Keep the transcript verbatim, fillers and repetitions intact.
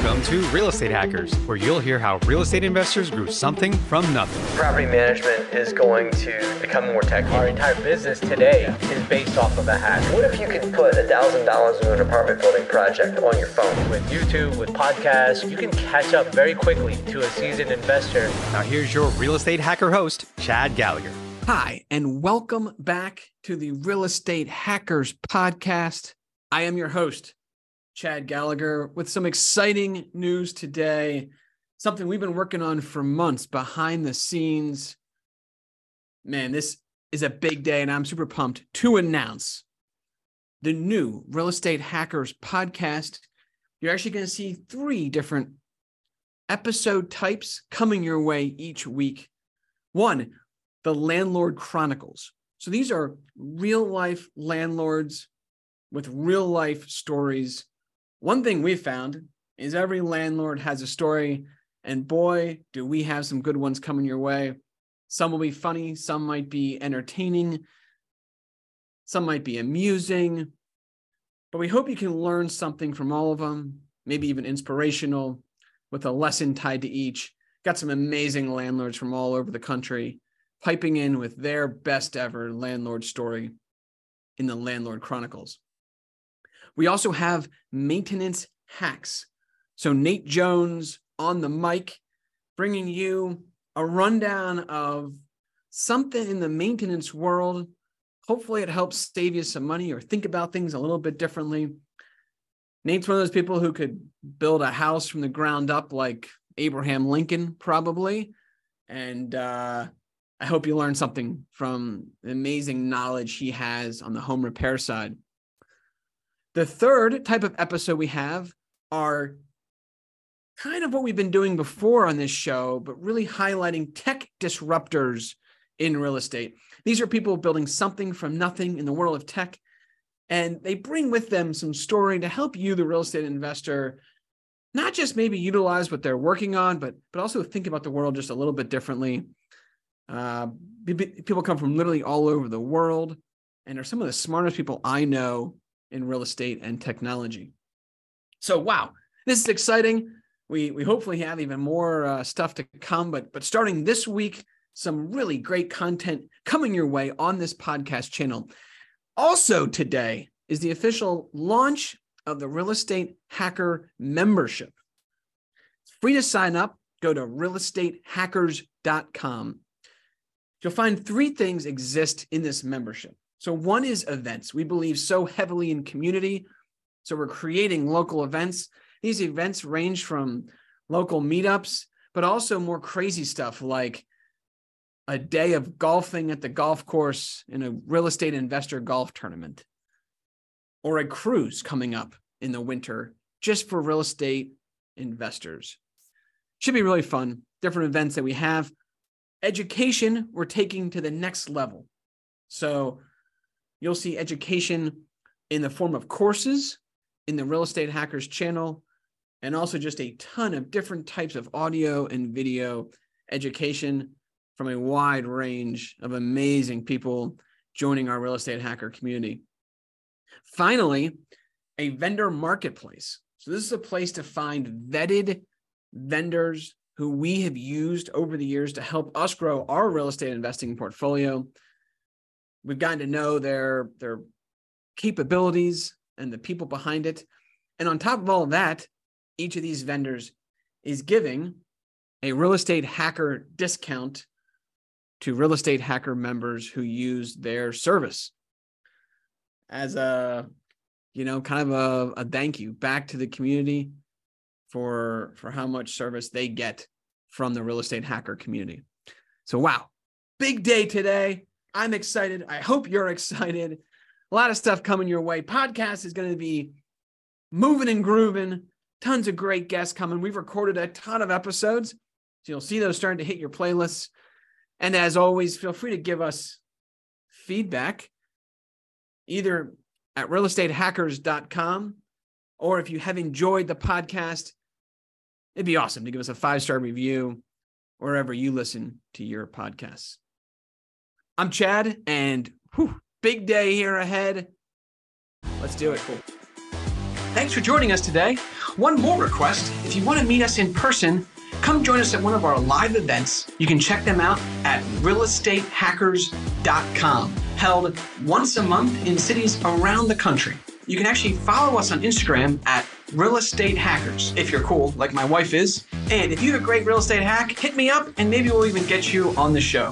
Welcome to Real Estate Hackers, where you'll hear how real estate investors grew something from nothing. Property management is going to become more tech. Our entire business today is based off of a hack. What if you could put one thousand dollars into an apartment building project on your phone? With YouTube, with podcasts, you can catch up very quickly to a seasoned investor. Now here's your Real Estate Hacker host, Chad Gallagher. Hi, and welcome back to the Real Estate Hackers podcast. I am your host, Chad Gallagher, with some exciting news today, something we've been working on for months behind the scenes. Man, this is a big day, and I'm super pumped to announce the new Real Estate Hackers podcast. You're actually going to see three different episode types coming your way each week. One, the Landlord Chronicles. So these are real-life landlords with real-life stories. One thing we've found is every landlord has a story, and boy, do we have some good ones coming your way. Some will be funny, some might be entertaining, some might be amusing, but we hope you can learn something from all of them, maybe even inspirational, with a lesson tied to each. Got some amazing landlords from all over the country piping in with their best ever landlord story in the Landlord Chronicles. We also have maintenance hacks. So Nate Jones on the mic, bringing you a rundown of something in the maintenance world. Hopefully it helps save you some money or think about things a little bit differently. Nate's one of those people who could build a house from the ground up like Abraham Lincoln, probably. And uh, I hope you learn something from the amazing knowledge he has on the home repair side. The third type of episode we have are kind of what we've been doing before on this show, but really highlighting tech disruptors in real estate. These are people building something from nothing in the world of tech, and they bring with them some story to help you, the real estate investor, not just maybe utilize what they're working on, but, but also think about the world just a little bit differently. Uh, people come from literally all over the world and are some of the smartest people I know in real estate and technology. So, wow, this is exciting. We we hopefully have even more uh, stuff to come, but but starting this week, some really great content coming your way on this podcast channel. Also today is the official launch of the Real Estate Hacker membership. It's free to sign up. Go to real estate hackers dot com. You'll find three things exist in this membership. So one is events. We believe so heavily in community. So we're creating local events. These events range from local meetups, but also more crazy stuff like a day of golfing at the golf course in a real estate investor golf tournament, or a cruise coming up in the winter just for real estate investors. Should be really fun. Different events that we have. Education, we're taking to the next level. So you'll see education in the form of courses in the Real Estate Hackers channel, and also just a ton of different types of audio and video education from a wide range of amazing people joining our Real Estate Hacker community. Finally, a vendor marketplace. So this is a place to find vetted vendors who we have used over the years to help us grow our real estate investing portfolio. We've gotten to know their, their capabilities and the people behind it. And on top of all of that, each of these vendors is giving a Real Estate Hacker discount to Real Estate Hacker members who use their service as a, you know, kind of a, a thank you back to the community for, for how much service they get from the Real Estate Hacker community. So, wow, big day today. I'm excited. I hope you're excited. A lot of stuff coming your way. Podcast is going to be moving and grooving. Tons of great guests coming. We've recorded a ton of episodes, so you'll see those starting to hit your playlists. And as always, feel free to give us feedback either at real estate hackers dot com, or if you have enjoyed the podcast, it'd be awesome to give us a five-star review wherever you listen to your podcasts. I'm Chad, and whew, big day here ahead. Let's do it. Cool. Thanks for joining us today. One more request. If you want to meet us in person, come join us at one of our live events. You can check them out at real estate hackers dot com, held once a month in cities around the country. You can actually follow us on Instagram at Real Estate Hackers, if you're cool, like my wife is. And if you have a great real estate hack, hit me up and maybe we'll even get you on the show.